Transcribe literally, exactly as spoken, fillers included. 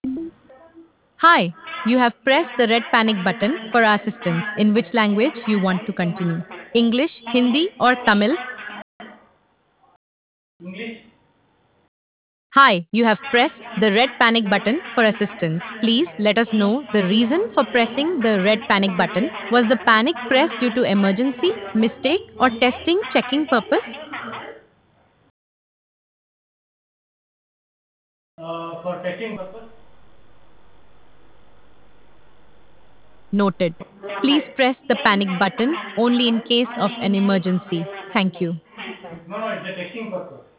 Hi, you have pressed the red panic button for assistance. In which language you want to continue? English, Hindi, or Tamil? English. Hi, you have pressed the red panic button for assistance. Please let us know the reason for pressing the red panic button. Was the panic pressed due to emergency, mistake, or testing checking purpose? Uh, for testing purpose. Noted. Please press the panic button only in case of an emergency. Thank you. No, no, it's a testing purpose.